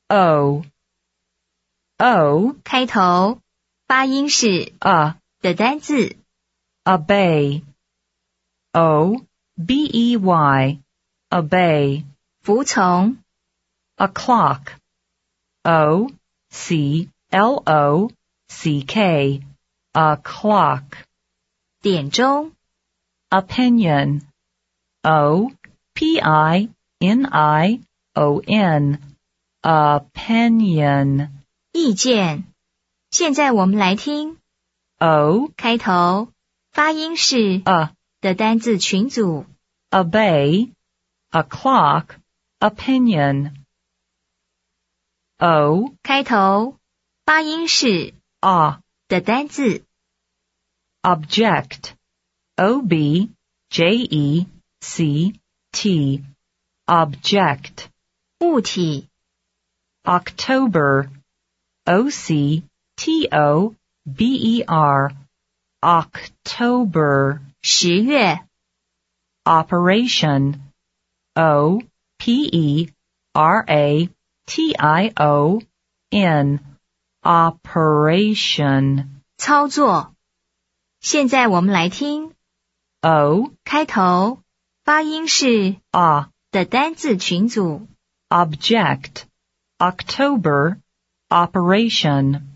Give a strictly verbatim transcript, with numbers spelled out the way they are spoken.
O O 开头发音是 a 的单字 obey O B E Y obey 服从 a clock O C L O C K a clock 点钟 opinion O P I N I O N opinion 意见。现在我们来听 O 开头发音是 a 的单字群组 obey a clock opinion O 开头发音是 a 的单字 object O B J E C T object 物体 October O C T O B E R October 十月 operation O P E R A T I O N operation 操作。现在我们来听 O 开头发音是 a 的单字群组 object October operation